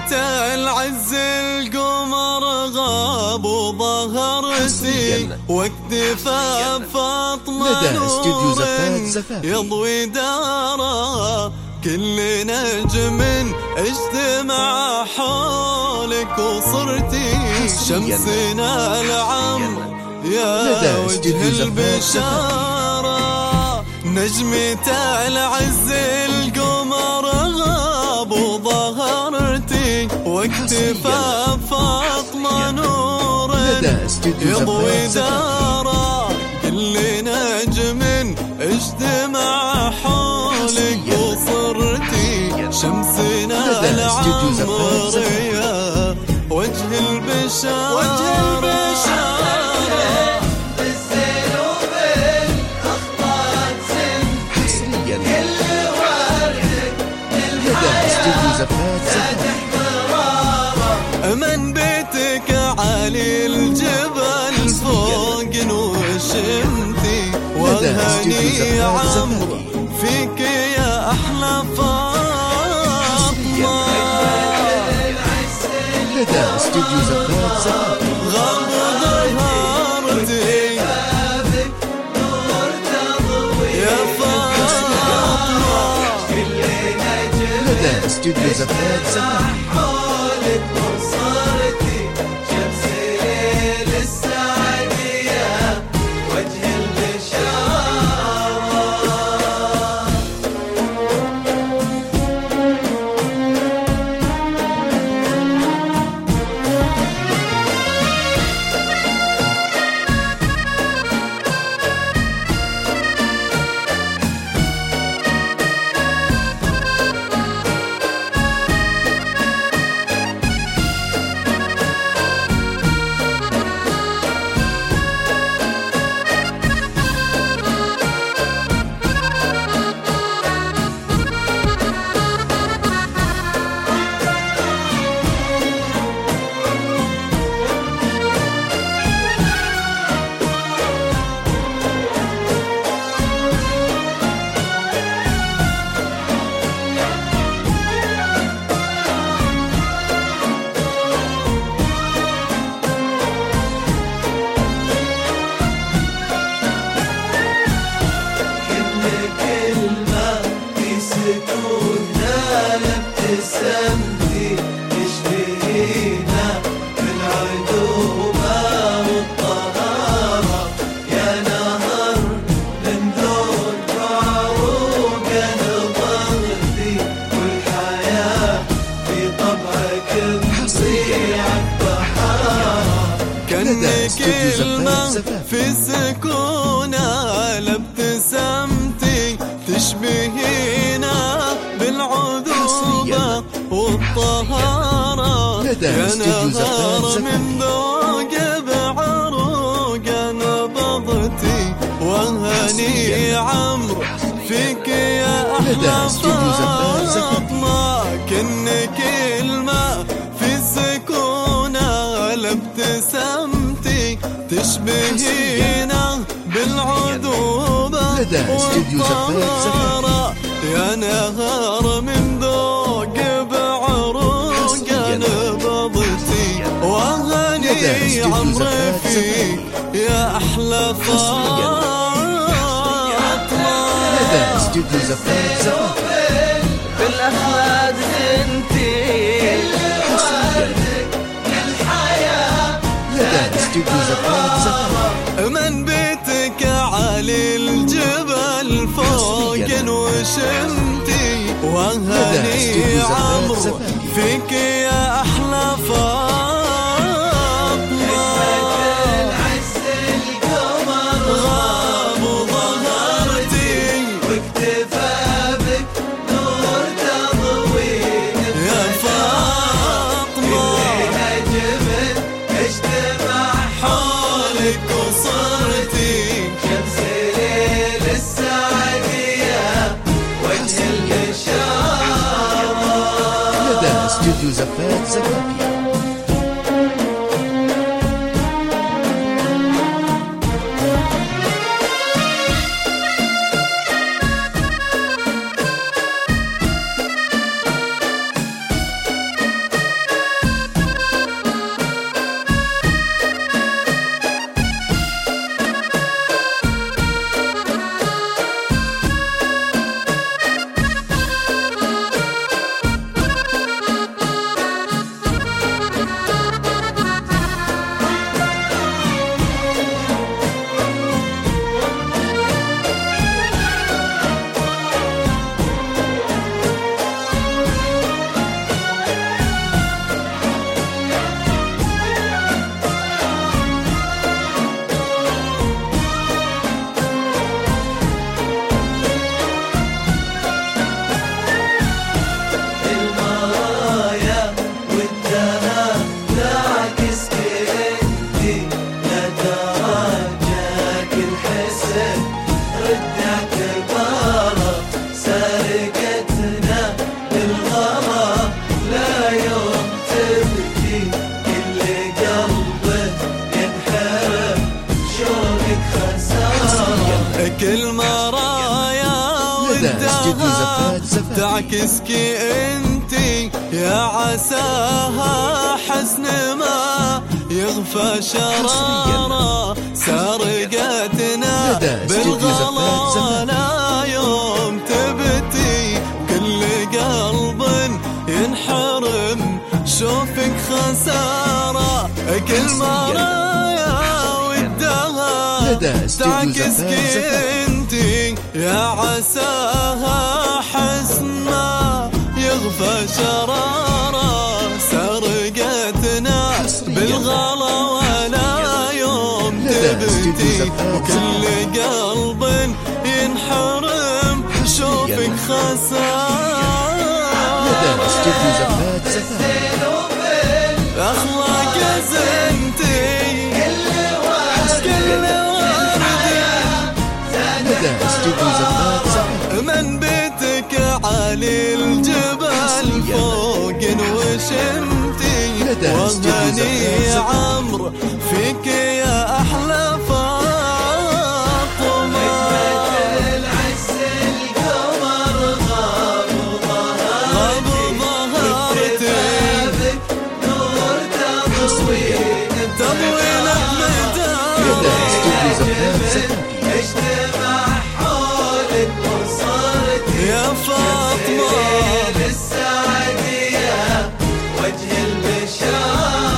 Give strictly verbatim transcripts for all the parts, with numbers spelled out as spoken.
نجمة العز القمر غاب وظهرتي واكتفى فاطمة نور يضوي دارا. كل نجم اجتمع حولك وصرتي شمسنا العمر يا وجه البشارة. نجمة العز القمر غاب وظهرتي واكتفى فاطمة نور يضوي دارا. كل نجم اجتمع حولك وصرتي شمسنا العمر يا وجه البشارة. من بيتك عالي الجبل فوق وشمتي وهني عمرو فيك يا أحلى فاطمة. لدى استوديو زفات زفات غاب ظهرتي يا فاطمة. لدى استوديو زفات زفات حولك وصرتي شمس ليل السعدية وجه البشارة. ابتسامتي تشبهينا بالعذوبة والطهارة. يا نهر من ذوق عروقه ضغطي والحياة في طبعك تضيع البحارة. كأنك الماء في سكونة لابتسامتي تشبهينا بالعذوبة والطهارة. يا نهار من ذوق بعروق نبضتي وهني عمرو فيك يا أحلى فاطمة. كأنك الماء في السكونة لابتسامتي تشبهينا بالعذوبة والطهارة. يا نهار من ذوق بعروق نبضتي وهني عمرو فيك يا أحلى فاطمة. بالأخلاق انتي من بيتك عالي الجبل فوق وشمتي وهني عمرو فيك يا أحلى فاطمة. العز القمر غاب وظهرتي واكتفى بك نور تضوين يا فاطمة. نجم اجتمع حولك وصرتي شمس ليل السعدية وجه البشارة. لدى استوديو زفات زفات تعكسكي انتي يا عساها حسن ما يغفى شرارة سرقتنا بالغلا لا يوم تبتي كل قلب ينحرم شوفك خسارة كل مرايا ودها تعكسكي انتي يا عساها حسن ما يغفى شرارة سرقتنا بالغلا ولا يوم تبتي وكل قلب ينحرم شوفك خسارة أخلاق زنتي كل وردة من بيتك عالي الجبل فوق وشمتي وهني عمرو فيك يا أحلى اجتمع حولك وصارت يا فاطمة للسعدية وجه البشارة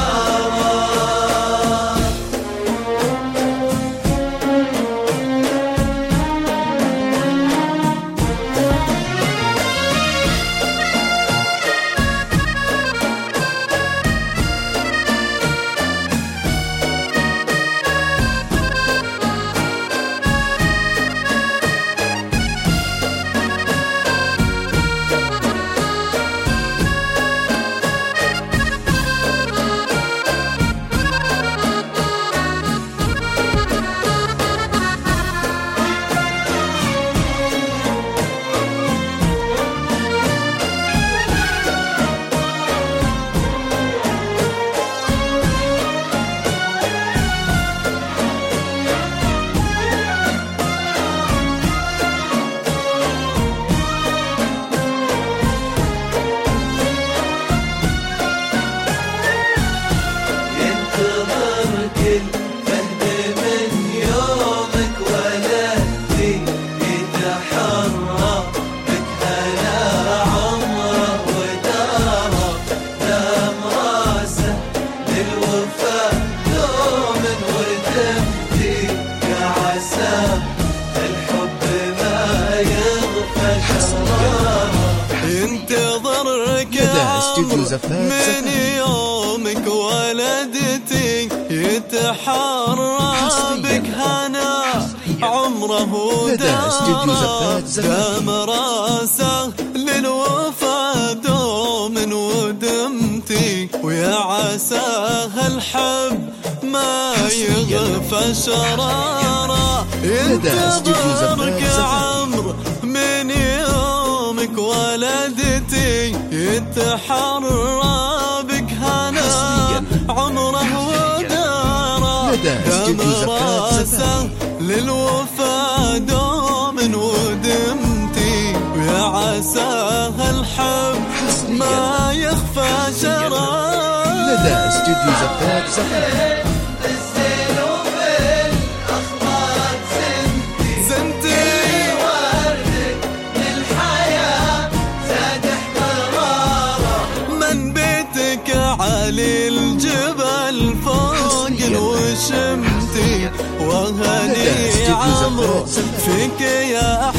من يومك ولدتي يتحرى بك هنا عمره وداره دام راسه للوفا دوم ودمتي ويا عساه الحب ما يغفى شراره ينتظرك عمرو من يومك ولدتي يتحرى بك هنا عمره وداره دام راسه للوفا دوم ودمتي ويا عساه الحب ما يخفى شراره. لدى استوديو زفات زفات علي الجبل فوق وشمتي وهني عمرو فيك يا